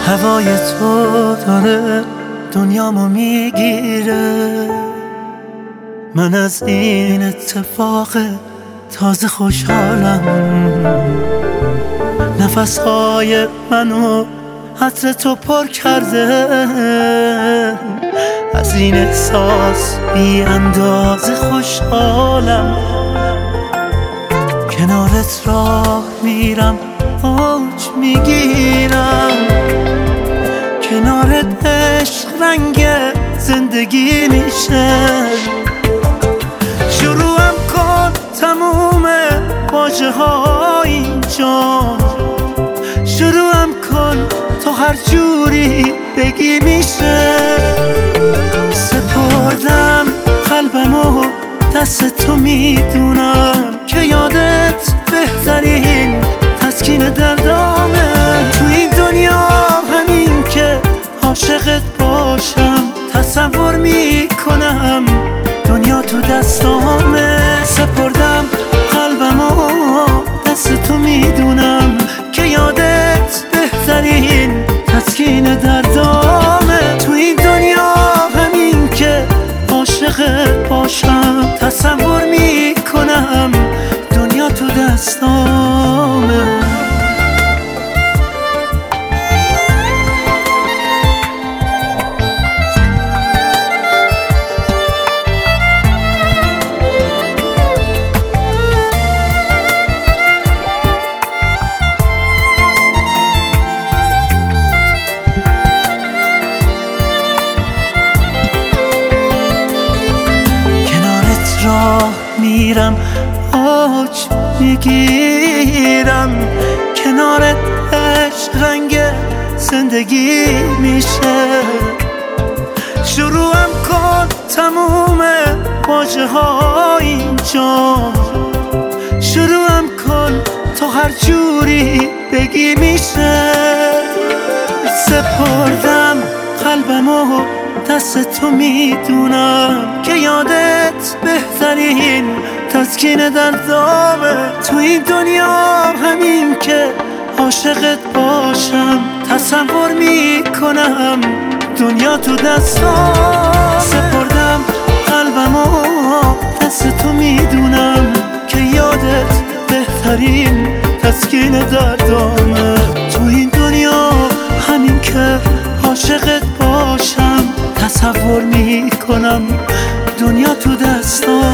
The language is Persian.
هوای تو داره دنیامو میگیره. من از این اتفاق تازه خوشحالم. نفسهای منو عطر تو پر کرده. از این احساس بی اندازه خوشحالم. کنارت راه میرم اوج میگیرم. کنارت عشق رنگ زندگی میشه. شروعم کن تموم واژه ها اینجا. شروعم کن تو هر جوری بگی میشه. سپردم قلبمو دست تو میدونم که یادت بهترین تسکین دردامه. تو این دنیا همین که عاشقت باشم تصور میکنم دنیا تو دستامه. سپردم قلبمو دست تو میدونم که یادت بهترین تسکین دردامه. تو این دنیا همین که عاشقت باشم تصور میکنم دنیا تو دستامه. راه میرم اوج میگیرم. کنارت عشق رنگ زندگی میشه. شروعم کن تموم واژه ها اینجا. شروعم کن تو هر جوری بگی میشه. سپردم قلبمو دست تو میدونم که یادت بهترین تسکین دردامه. تو این دنیا همین که عاشقت باشم تصور میکنم دنیا تو دستام. سپردم قلبمو دست تو میدونم که یادت بهترین تسکین دردامه. تو این دنیا همین که عاشقت باشم تصور میکنم دنیا تو دستام.